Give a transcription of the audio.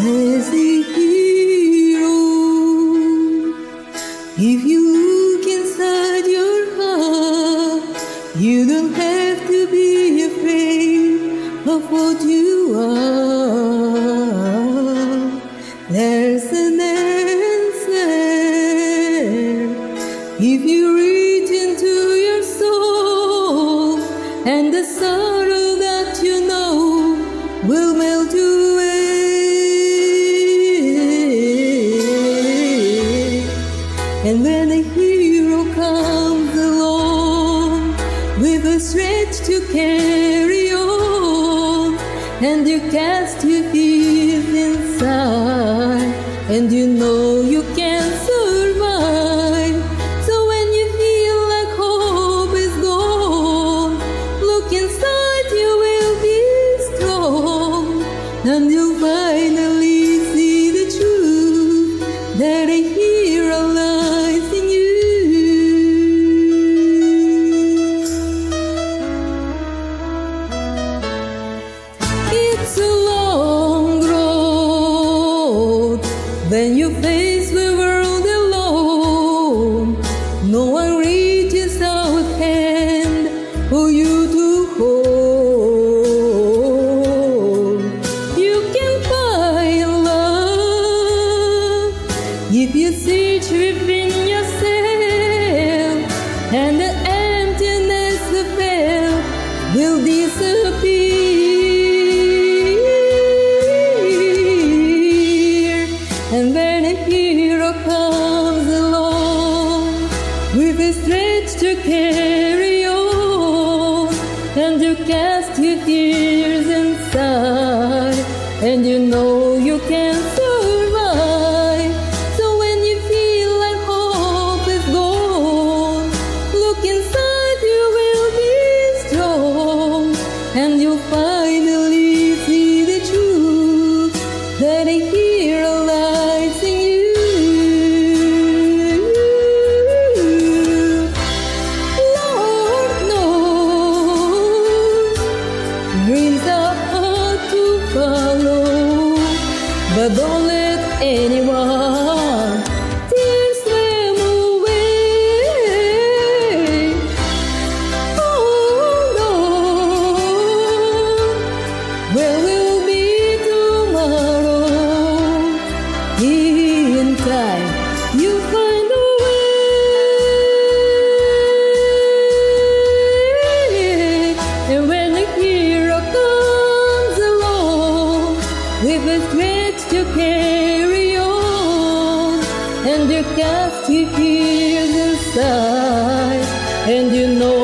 as a hero. If you look inside your heart, you don't have to be afraid of what you are. There's an answer if you reach into your soul, and the sorrow that you know will melt away. And when a hero comes along with a strength to carry on, and you cast your fears inside, and you know you can survive. So when you feel like hope is gone, look inside, you will be strong, and you'll finally see the truth that a hero lies in you. It's a long road when you face the world alone. No one reaches out hand for you to hold. You can find love if you search within yourself, and the emptiness you felt will disappear. And when a hero comes along with a strength to carry on, and you cast your tears inside, and you know you can survive. So when you feel like hope is gone, look inside, you will be strong, and you'll finally see the truth that a hero lies in you. Lord knows dreams are hard to follow, but don't let anyone tears them away. Hold on, where will be tomorrow? In time, you find a way. And when a hero comes along with a strength to carry on, and you cast your fears inside, and you know